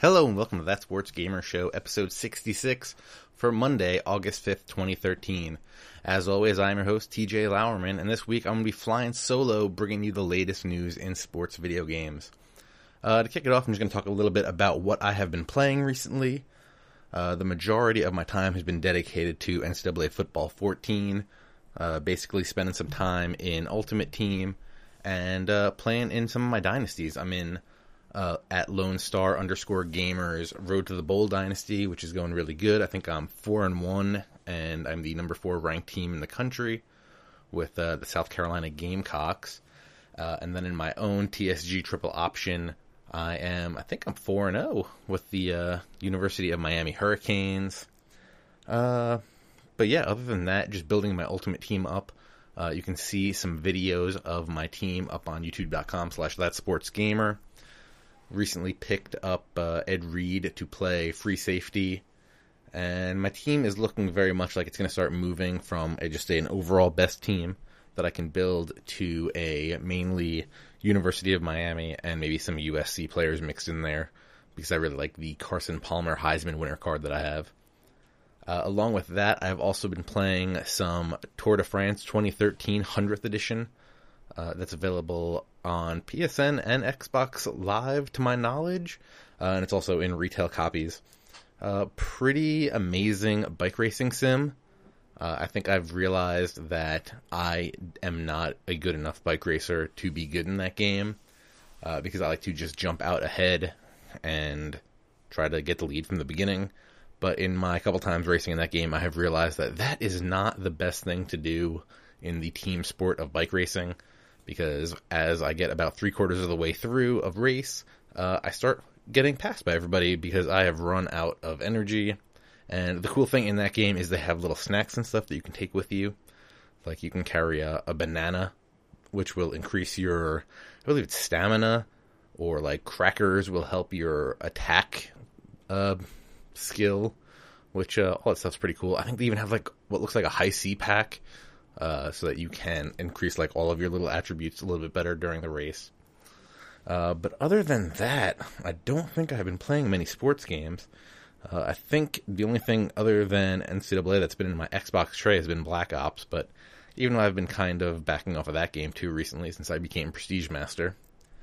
Hello and welcome to That Sports Gamer Show, episode 66 for Monday, August 5th, 2013. As always, I'm your host, TJ Lauerman, and this week I'm going to be flying solo, bringing you the latest news in sports video games. To kick it off, I'm just going to talk a little bit about what I have been playing recently. The majority of my time has been dedicated to NCAA Football 14, basically spending some time in Ultimate Team, and playing in some of my dynasties. I'm in at Lone Star _Gamers Road to the Bowl Dynasty, which is going really good. I think I'm 4-1, and I'm the number 4 ranked team in the country with the South Carolina Gamecocks. And then in my own TSG triple option, I think I'm 4-0 with the University of Miami Hurricanes. But yeah, other than that, just building my ultimate team up. You can see some videos of my team up on youtube.com/thatsportsgamer. Recently picked up Ed Reed to play free safety, and my team is looking very much like it's going to start moving from an overall best team that I can build to a mainly University of Miami and maybe some USC players mixed in there, because I really like the Carson Palmer Heisman winner card that I have. Along with that, I've also been playing some Tour de France 2013 100th edition. That's available on PSN and Xbox Live, to my knowledge, and it's also in retail copies. Pretty amazing bike racing sim. I think I've realized that I am not a good enough bike racer to be good in that game, because I like to just jump out ahead and try to get the lead from the beginning. But in my couple times racing in that game, I have realized that that is not the best thing to do in the team sport of bike racing, because as I get about 3/4 of the way through a race, I start getting passed by everybody because I have run out of energy. And the cool thing in that game is they have little snacks and stuff that you can take with you. Like you can carry a banana, which will increase your, I believe it's stamina, or like crackers will help your attack skill, which all that stuff's pretty cool. I think they even have like what looks like a high C pack, so that you can increase like all of your little attributes a little bit better during the race. But other than that, I don't think I've been playing many sports games. I think the only thing other than NCAA that's been in my Xbox tray has been Black Ops, but even though I've been kind of backing off of that game too recently since I became Prestige Master.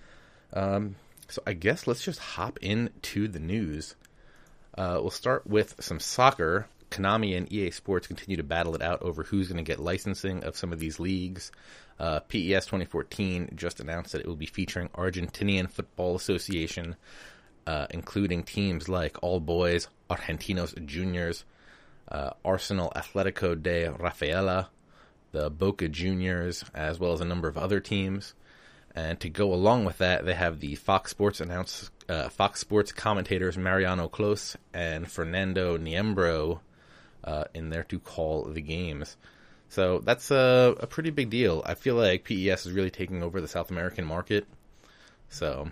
So I guess let's just hop into the news. We'll start with some soccer. Konami and EA Sports continue to battle it out over who's going to get licensing of some of these leagues. PES 2014 just announced that it will be featuring Argentinian Football Association, including teams like All Boys, Argentinos Juniors, Arsenal Atlético de Rafaela, the Boca Juniors, as well as a number of other teams. And to go along with that, they have the Fox Sports commentators Mariano Clos and Fernando Niembro in there to call the games. So that's a pretty big deal. I feel like PES is really taking over the South American market. So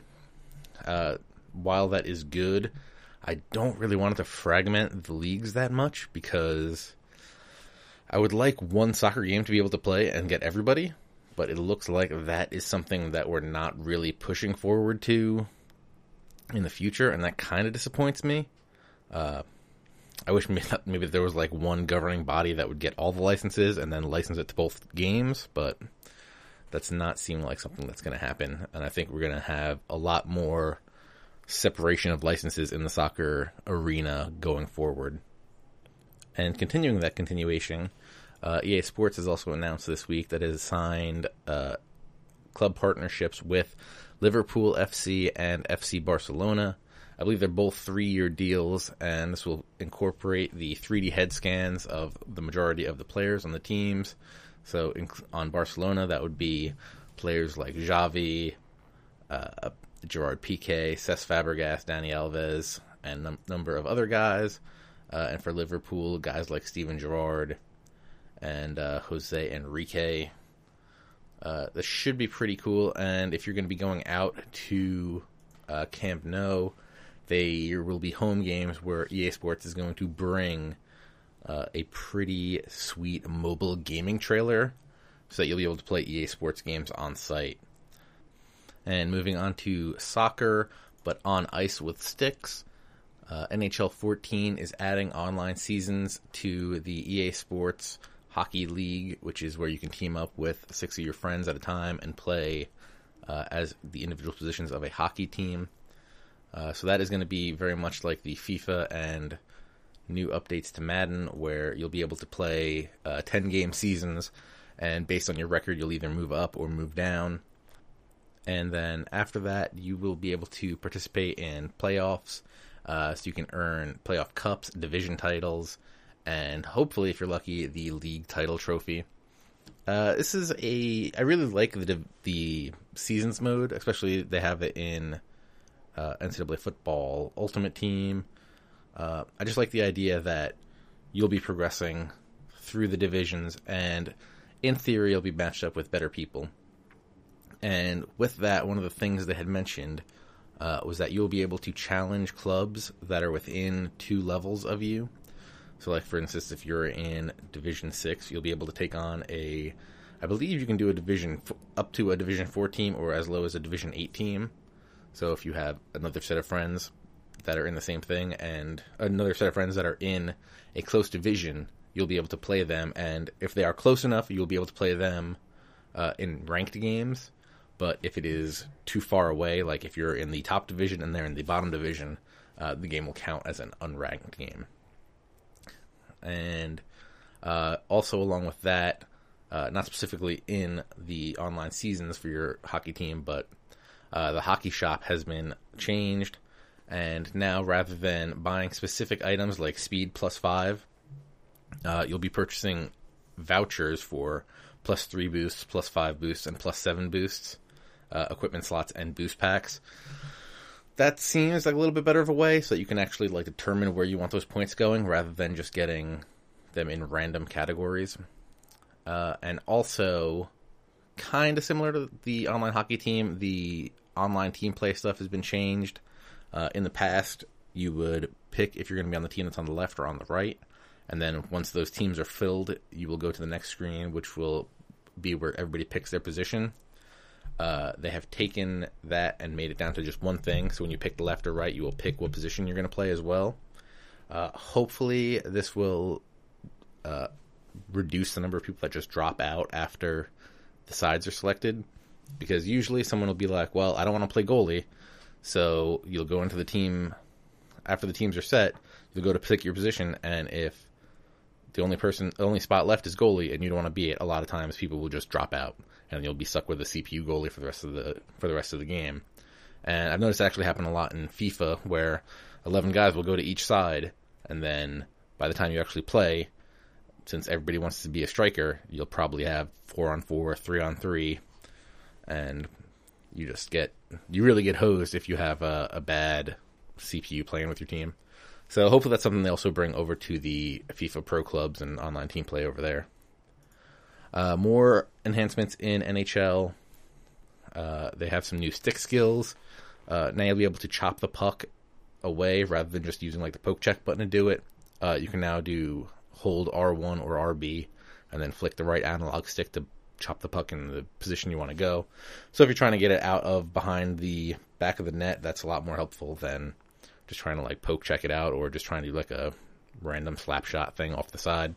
while that is good, I don't really want it to fragment the leagues that much, because I would like one soccer game to be able to play and get everybody, but it looks like that is something that we're not really pushing forward to in the future, and that kind of disappoints me. I wish maybe there was like one governing body that would get all the licenses and then license it to both games, but that's not seeming like something that's going to happen. And I think we're going to have a lot more separation of licenses in the soccer arena going forward. And continuing that continuation, EA Sports has also announced this week that it has signed club partnerships with Liverpool FC and FC Barcelona. I believe they're both 3-year deals, and this will incorporate the 3D head scans of the majority of the players on the teams. So on Barcelona, that would be players like Xavi, Gerard Piqué, Cesc Fabregas, Dani Alves, and a number of other guys. And for Liverpool, guys like Steven Gerrard and Jose Enrique. This should be pretty cool, and if you're going to be going out to Camp Nou, there will be home games where EA Sports is going to bring a pretty sweet mobile gaming trailer so that you'll be able to play EA Sports games on site. And moving on to soccer, but on ice with sticks, NHL 14 is adding online seasons to the EA Sports Hockey League, which is where you can team up with 6 of your friends at a time and play as the individual positions of a hockey team. So that is going to be very much like the FIFA and new updates to Madden, where you'll be able to play 10-game seasons, and based on your record, you'll either move up or move down. And then after that, you will be able to participate in playoffs, so you can earn playoff cups, division titles, and hopefully, if you're lucky, the league title trophy. I really like the seasons mode, especially they have it in NCAA Football Ultimate Team. I just like the idea that you'll be progressing through the divisions, and in theory, you'll be matched up with better people. And with that, one of the things they had mentioned was that you'll be able to challenge clubs that are within 2 levels of you. So, like, for instance, if you're in Division 6, you'll be able to take on I believe you can do up to a Division 4 team or as low as a Division 8 team. So if you have another set of friends that are in the same thing and another set of friends that are in a close division, you'll be able to play them. And if they are close enough, you'll be able to play them in ranked games. But if it is too far away, like if you're in the top division and they're in the bottom division, the game will count as an unranked game. And also along with that, not specifically in the online seasons for your hockey team, but the hockey shop has been changed. And now, rather than buying specific items like speed +5, you'll be purchasing vouchers for +3 boosts, +5 boosts, and +7 boosts, equipment slots, and boost packs. That seems like a little bit better of a way so that you can actually like determine where you want those points going rather than just getting them in random categories. And also, kind of similar to the online hockey team, the online team play stuff has been changed. In the past, you would pick if you're going to be on the team that's on the left or on the right. And then once those teams are filled, you will go to the next screen, which will be where everybody picks their position. They have taken that and made it down to just one thing. So when you pick the left or right, you will pick what position you're going to play as well. Hopefully this will reduce the number of people that just drop out after the sides are selected. Because usually someone will be like, well, I don't want to play goalie. So you'll go into the team, after the teams are set, you'll go to pick your position, and if the only spot left is goalie and you don't want to be it, a lot of times people will just drop out and you'll be stuck with a CPU goalie for the rest of the game. And I've noticed it actually happen a lot in FIFA where 11 guys will go to each side, and then by the time you actually play, since everybody wants to be a striker, you'll probably have 4-on-4, 3-on-3, and you really get hosed if you have a bad CPU playing with your team. So hopefully that's something they also bring over to the FIFA Pro Clubs and online team play over there. More enhancements in NHL. They have some new stick skills. Now you'll be able to chop the puck away rather than just using like the poke check button to do it. You can now hold R1 or RB and then flick the right analog stick to chop the puck in the position you want to go. So if you're trying to get it out of behind the back of the net, that's a lot more helpful than just trying to like poke check it out or just trying to do like a random slap shot thing off the side.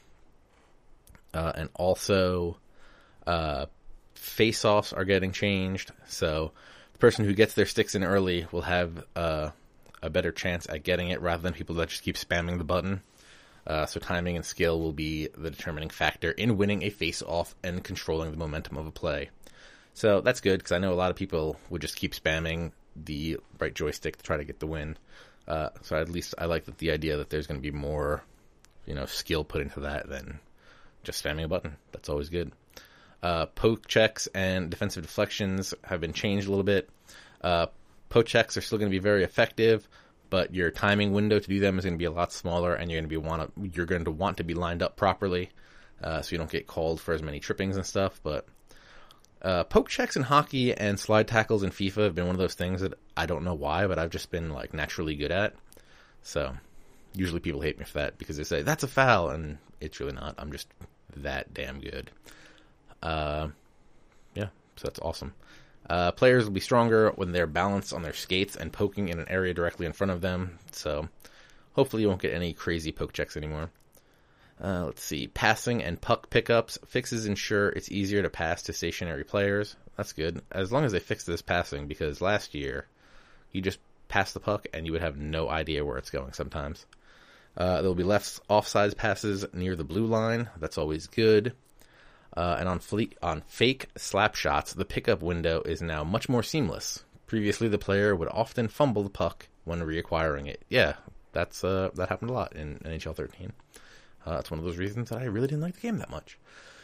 And also, face-offs are getting changed. So the person who gets their sticks in early will have a better chance at getting it rather than people that just keep spamming the button. So timing and skill will be the determining factor in winning a face-off and controlling the momentum of a play. So that's good, because I know a lot of people would just keep spamming the right joystick to try to get the win. So at least I like the idea that there's going to be more, skill put into that than just spamming a button. That's always good. Poke checks and defensive deflections have been changed a little bit. Poke checks are still going to be very effective, but your timing window to do them is going to be a lot smaller, and you're going to want to be lined up properly, so you don't get called for as many trippings and stuff. But poke checks in hockey and slide tackles in FIFA have been one of those things that I don't know why, but I've just been like naturally good at. So usually people hate me for that because they say that's a foul, and it's really not. I'm just that damn good. So that's awesome. Players will be stronger when they're balanced on their skates and poking in an area directly in front of them, so hopefully you won't get any crazy poke checks anymore. Let's see. Passing and puck pickups. Fixes ensure it's easier to pass to stationary players. That's good. As long as they fix this passing, because last year, you just pass the puck and you would have no idea where it's going sometimes. There will be less offsides passes near the blue line. That's always good. And on fake slap shots, the pickup window is now much more seamless. Previously, the player would often fumble the puck when reacquiring it. Yeah, that happened a lot in NHL 13. That's one of those reasons that I really didn't like the game that much.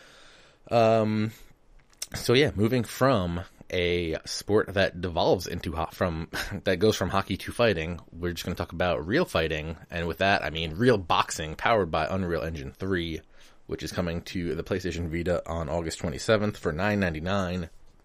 So yeah, moving from a sport that devolves into that goes from hockey to fighting, we're just going to talk about real fighting, and with that I mean real boxing, powered by Unreal Engine 3, which is coming to the PlayStation Vita on August 27th for $9.99.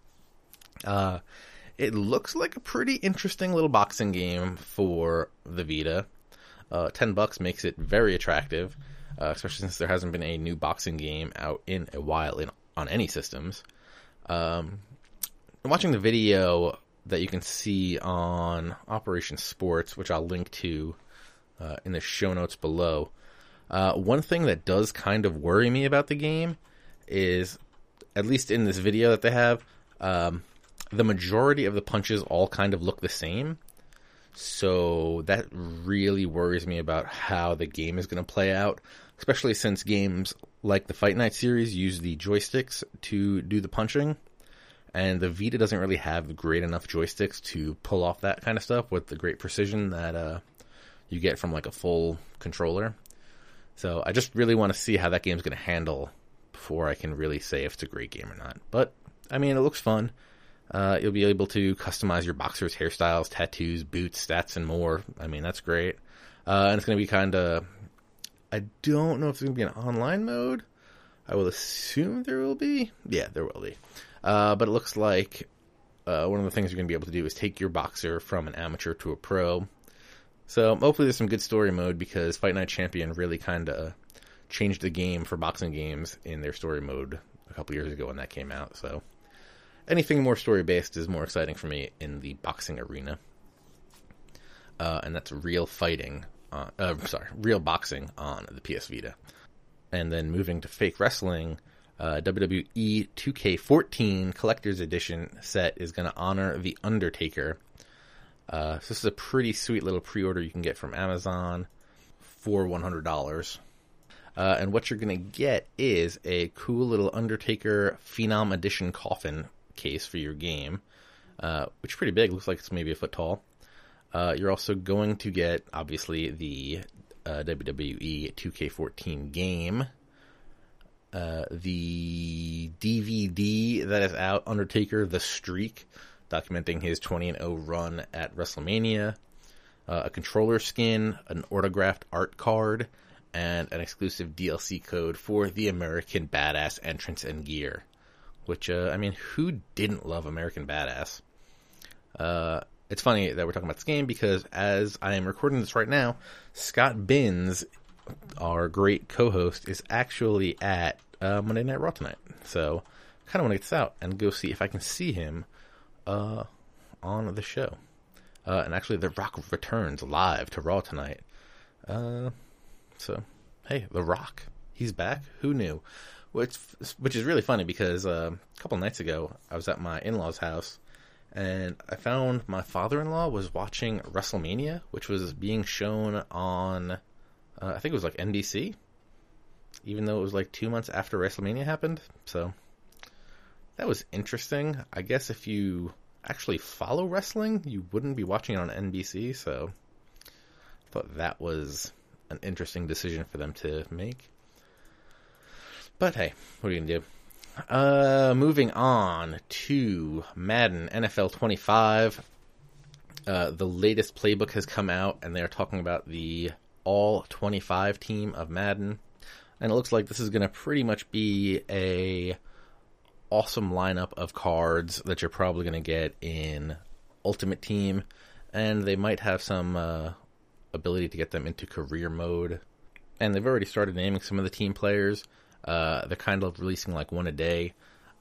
It looks like a pretty interesting little boxing game for the Vita. $10 makes it very attractive. Especially since there hasn't been a new boxing game out in a while on any systems. Watching the video that you can see on Operation Sports, which I'll link to in the show notes below, one thing that does kind of worry me about the game is, at least in this video that they have, the majority of the punches all kind of look the same. So that really worries me about how the game is going to play out, especially since games like the Fight Night series use the joysticks to do the punching, and the Vita doesn't really have great enough joysticks to pull off that kind of stuff with the great precision that you get from like a full controller. So I just really want to see how that game's going to handle before I can really say if it's a great game or not. But, I mean, it looks fun. You'll be able to customize your boxers' hairstyles, tattoos, boots, stats, and more. I mean, that's great. And it's going to be kind of... I don't know if there's going to be an online mode. I will assume there will be. Yeah, there will be. But it looks like one of the things you're going to be able to do is take your boxer from an amateur to a pro. So hopefully there's some good story mode, because Fight Night Champion really kind of changed the game for boxing games in their story mode a couple years ago when that came out. So anything more story-based is more exciting for me in the boxing arena. And that's real boxing on the PS Vita. And then moving to fake wrestling, WWE 2K14 Collector's Edition set is going to honor The Undertaker. So this is a pretty sweet little pre-order you can get from Amazon for $100. And what you're going to get is a cool little Undertaker Phenom Edition coffin case for your game, which is pretty big. Looks like it's maybe a foot tall. You're also going to get, obviously, the WWE 2K14 game, the DVD that is out, Undertaker The Streak, documenting his 20-0 run at WrestleMania, a controller skin, an autographed art card, and an exclusive DLC code for the American Badass entrance and gear. Which, I mean, who didn't love American Badass? It's funny that we're talking about this game, because as I am recording this right now, Scott Binns, our great co-host, is actually at Monday Night Raw tonight. So, I kind of want to get this out and go see if I can see him on the show. And actually, The Rock returns live to Raw tonight. So, hey, The Rock, he's back. Who knew? Which is really funny, because a couple nights ago, I was at my in-laws' house, and I found my father-in-law was watching WrestleMania, which was being shown on, I think it was like NBC, even though it was like 2 months after WrestleMania happened. So that was interesting. I guess if you actually follow wrestling, you wouldn't be watching it on NBC, so I thought that was an interesting decision for them to make. But hey, what are you going to do? Moving on to Madden NFL 25. The latest playbook has come out, and they're talking about the all-25 team of Madden. And it looks like this is going to pretty much be a awesome lineup of cards that you're probably going to get in Ultimate Team. And they might have some ability to get them into career mode. And they've already started naming some of the team players. They're kind of releasing like one a day.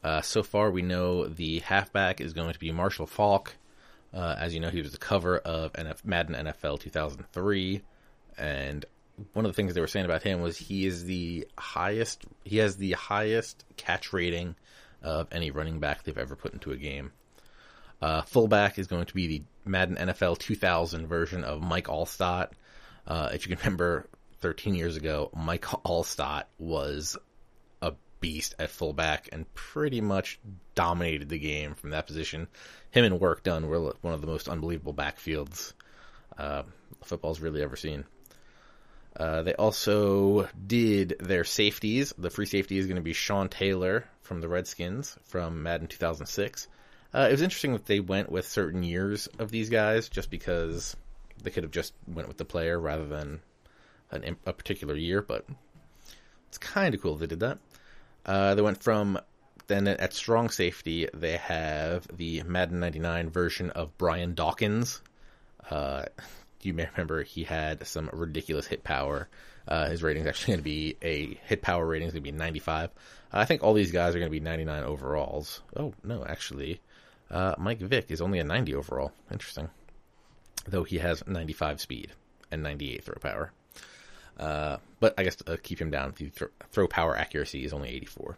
So far, we know the halfback is going to be Marshall Faulk. As you know, he was the cover of Madden NFL 2003, and one of the things they were saying about him was he has the highest catch rating of any running back they've ever put into a game. Fullback is going to be the Madden NFL 2000 version of Mike Alstott. If you can remember, 13 years ago, Mike Alstott was a beast at fullback and pretty much dominated the game from that position. Him and Work Done were one of the most unbelievable backfields football's really ever seen. They also did their safeties. The free safety is going to be Sean Taylor from the Redskins from Madden 2006. It was interesting that they went with certain years of these guys just because they could have just went with the player rather than a particular year, but it's kind of cool they did that. They went from, then at strong safety, they have the Madden 99 version of Brian Dawkins. You may remember he had some ridiculous hit power. His rating's actually going to be hit power rating is going to be 95. I think all these guys are going to be 99 overalls. Oh, no, actually, Mike Vick is only a 90 overall. Interesting. Though he has 95 speed and 98 throw power. But I guess to keep him down, the throw power accuracy is only 84.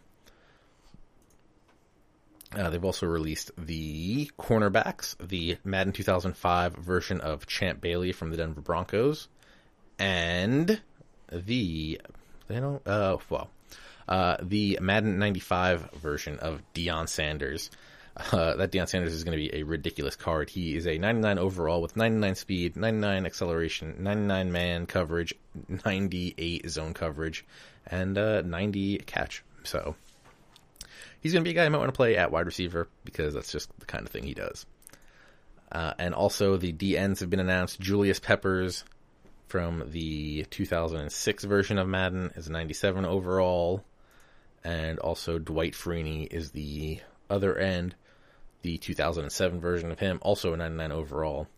They've also released the cornerbacks, the Madden 2005 version of Champ Bailey from the Denver Broncos, and the Madden 95 version of Deion Sanders. That Deion Sanders is going to be a ridiculous card. He is a 99 overall with 99 speed, 99 acceleration, 99 man coverage, 98 zone coverage, and 90 catch. So he's going to be a guy I might want to play at wide receiver because that's just the kind of thing he does. And also the DNs have been announced. Julius Peppers from the 2006 version of Madden is a 97 overall. And also Dwight Freeney is the other end. The 2007 version of him, also a 99 overall.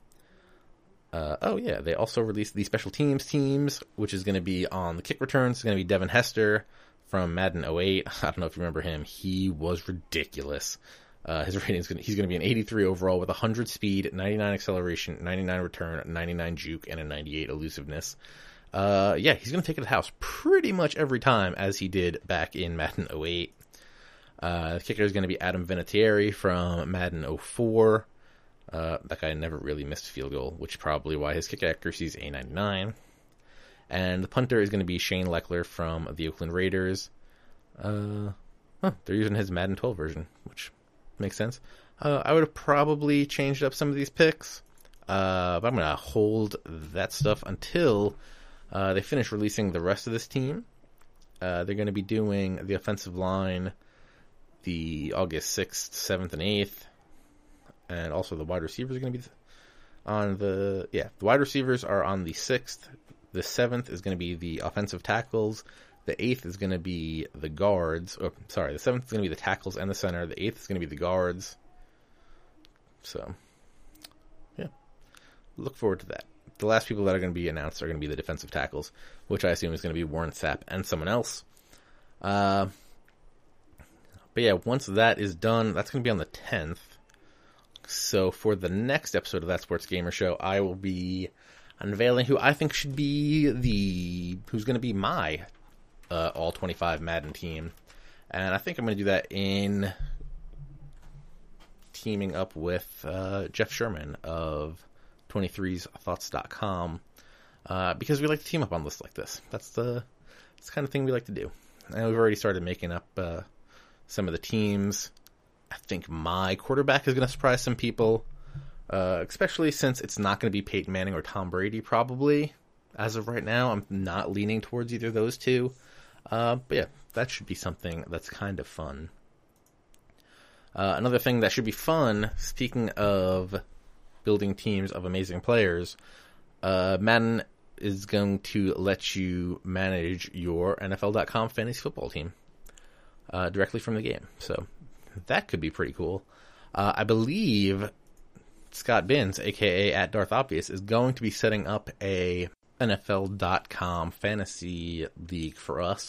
They also released the special teams, which is going to be on the kick returns. It's going to be Devin Hester from Madden 08. I don't know if you remember him. He was ridiculous. His rating he's going to be an 83 overall with 100 speed, 99 acceleration, 99 return, 99 juke, and a 98 elusiveness. He's going to take it to the house pretty much every time, as he did back in Madden 08. The kicker is going to be Adam Vinatieri from Madden 04. That guy never really missed a field goal, which is probably why his kick accuracy is a 99. And the punter is going to be Shane Leckler from the Oakland Raiders. They're using his Madden 12 version, which makes sense. I would have probably changed up some of these picks, but I'm going to hold that stuff until they finish releasing the rest of this team. They're going to be doing the offensive line the August 6th, 7th, and 8th. And also the wide receivers are going to be on the wide receivers are on the 6th. The 7th is going to be the offensive tackles. The 8th is going to be the guards. The 7th is going to be the tackles and the center. The 8th is going to be the guards. So, yeah. Look forward to that. The last people that are going to be announced are going to be the defensive tackles, which I assume is going to be Warren Sapp and someone else. But yeah, once that is done, that's going to be on the 10th. So for the next episode of That Sports Gamer Show, I will be unveiling who I think should be who's going to be my all 25 Madden team. And I think I'm going to do that in teaming up with Jeff Sherman of 23thoughts.com because we like to team up on lists like this. That's the kind of thing we like to do. And we've already started making up some of the teams. I think my quarterback is going to surprise some people, especially since it's not going to be Peyton Manning or Tom Brady probably. As of right now, I'm not leaning towards either of those two. But yeah, that should be something that's kind of fun. Another thing that should be fun, speaking of building teams of amazing players, Madden is going to let you manage your NFL.com fantasy football team directly from the game. So that could be pretty cool. I believe Scott Binns, aka at Darth Obvious, is going to be setting up a NFL.com fantasy league for us.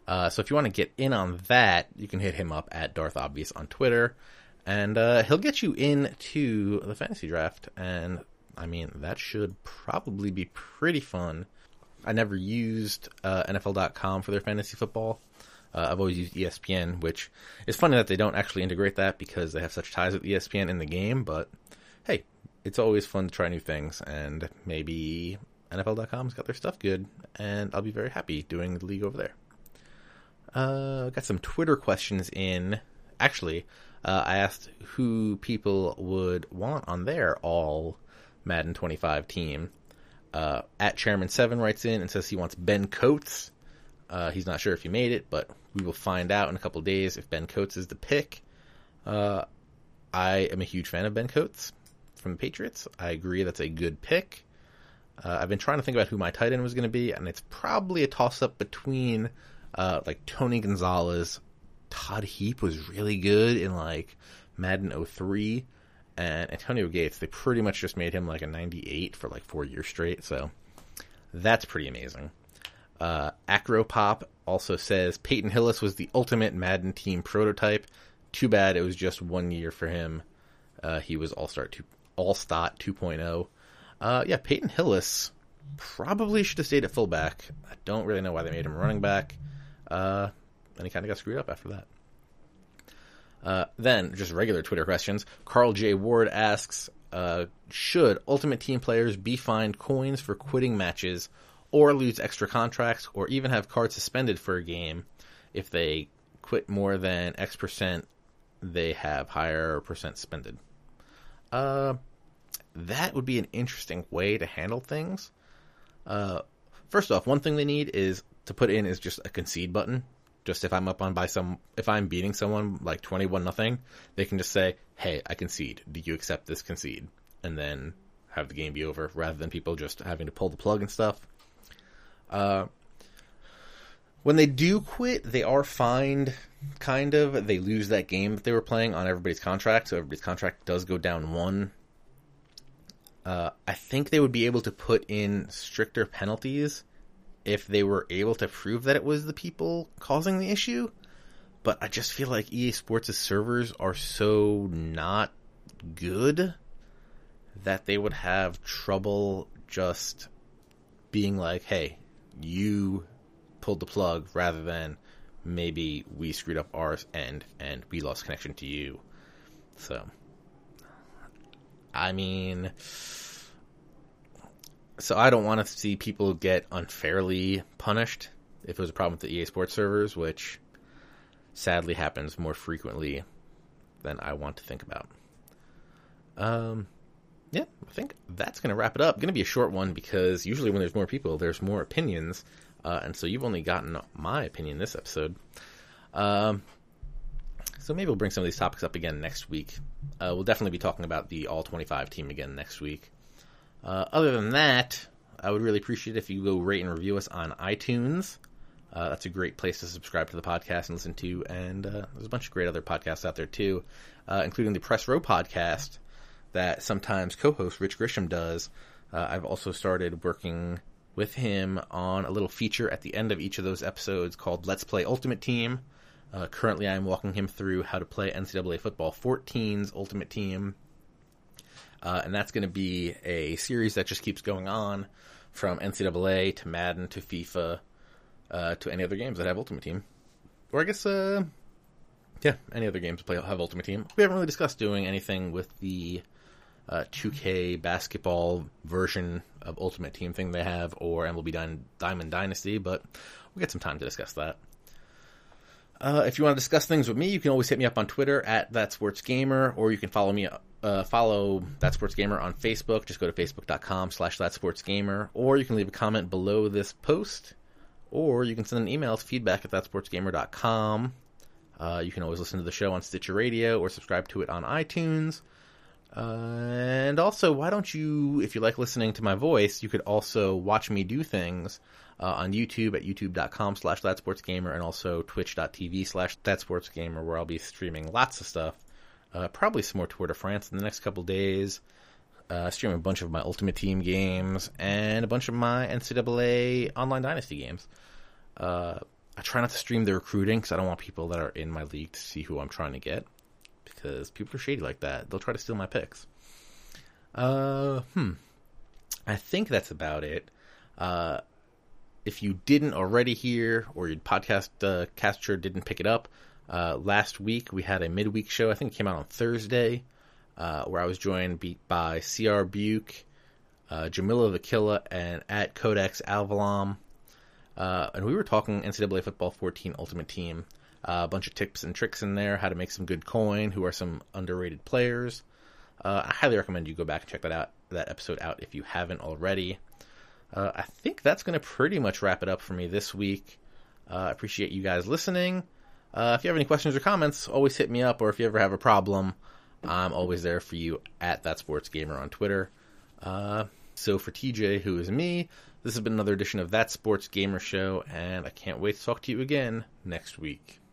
So if you want to get in on that, you can hit him up at Darth Obvious on Twitter, and he'll get you into the fantasy draft. And I mean, that should probably be pretty fun. I never used NFL.com for their fantasy football. I've always used ESPN, which is funny that they don't actually integrate that because they have such ties with ESPN in the game. But hey, it's always fun to try new things, and maybe NFL.com's got their stuff good, and I'll be very happy doing the league over there. Got some Twitter questions in. Actually, I asked who people would want on their all Madden 25 team. At Chairman7 writes in and says he wants Ben Coates. He's not sure if he made it, but we will find out in a couple days if Ben Coates is the pick. I am a huge fan of Ben Coates from the Patriots. I agree that's a good pick. I've been trying to think about who my tight end was going to be, and it's probably a toss-up between like Tony Gonzalez. Todd Heap was really good in like Madden 03, and Antonio Gates, they pretty much just made him like a 98 for like 4 years straight, so that's pretty amazing. Acropop also says Peyton Hillis was the ultimate Madden team prototype. Too bad it was just 1 year for him. He was All-Star 2.0. Yeah, Peyton Hillis probably should have stayed at fullback. I don't really know why they made him running back. And he kind of got screwed up after that. Then, just regular Twitter questions. Carl J. Ward asks, should Ultimate Team players be fined coins for quitting matches, or lose extra contracts, or even have cards suspended for a game if they quit more than X percent, they have higher percent suspended? That would be an interesting way to handle things. First off, one thing they need is to put in is just a concede button. Just if I'm if I'm beating someone like 21-0, they can just say, "Hey, I concede. Do you accept this concede?" And then have the game be over, rather than people just having to pull the plug and stuff. When they do quit, they are fined, kind of. They lose that game that they were playing on everybody's contract, so everybody's contract does go down one. I think they would be able to put in stricter penalties if they were able to prove that it was the people causing the issue. But I just feel like EA Sports' servers are so not good that they would have trouble just being like, hey, you pulled the plug, rather than maybe we screwed up ours and we lost connection to you. So, I mean, so I don't want to see people get unfairly punished if it was a problem with the EA Sports servers, which sadly happens more frequently than I want to think about. Yeah, I think that's going to wrap it up. Going to be a short one because usually when there's more people, there's more opinions. And so you've only gotten my opinion this episode. So maybe we'll bring some of these topics up again next week. We'll definitely be talking about the All-25 team again next week. Other than that, I would really appreciate it if you go rate and review us on iTunes. That's a great place to subscribe to the podcast and listen to. And there's a bunch of great other podcasts out there too, including the Press Row podcast that sometimes co-host Rich Grisham does. I've also started working with him on a little feature at the end of each of those episodes called Let's Play Ultimate Team. Currently, I'm walking him through how to play NCAA Football 14's Ultimate Team. And that's going to be a series that just keeps going on from NCAA to Madden to FIFA to any other games that have Ultimate Team. Or I guess, any other games that have Ultimate Team. We haven't really discussed doing anything with the 2K basketball version of Ultimate Team thing they have, or MLB Diamond Dynasty, but we'll get some time to discuss that. If you want to discuss things with me, you can always hit me up on Twitter at ThatSportsGamer, or you can follow me, follow That Sports Gamer on Facebook. Just go to facebook.com/ThatSportsGamer, or you can leave a comment below this post, or you can send an email to feedback@thatsportsgamer.com. You can always listen to the show on Stitcher Radio or subscribe to it on iTunes. And also, why don't you, if you like listening to my voice, you could also watch me do things on YouTube at youtube.com/ThatSportsGamer, and also twitch.tv/ThatSportsGamer, where I'll be streaming lots of stuff. Probably some more Tour de France in the next couple days. Streaming a bunch of my Ultimate Team games and a bunch of my NCAA Online Dynasty games. I try not to stream the recruiting because I don't want people that are in my league to see who I'm trying to get, because people are shady like that. They'll try to steal my picks. I think that's about it. If you didn't already hear, or your podcast caster didn't pick it up, last week we had a midweek show. I think it came out on Thursday, where I was joined by CR Buke, Jamila the Killa, and at Codex Alvalam. And we were talking NCAA Football 14 Ultimate Team. A bunch of tips and tricks in there, how to make some good coin, who are some underrated players. I highly recommend you go back and check that episode out if you haven't already. I think that's going to pretty much wrap it up for me this week. I appreciate you guys listening. If you have any questions or comments, always hit me up, or if you ever have a problem, I'm always there for you at That Sports Gamer on Twitter. So for TJ, who is me, this has been another edition of That Sports Gamer Show, and I can't wait to talk to you again next week.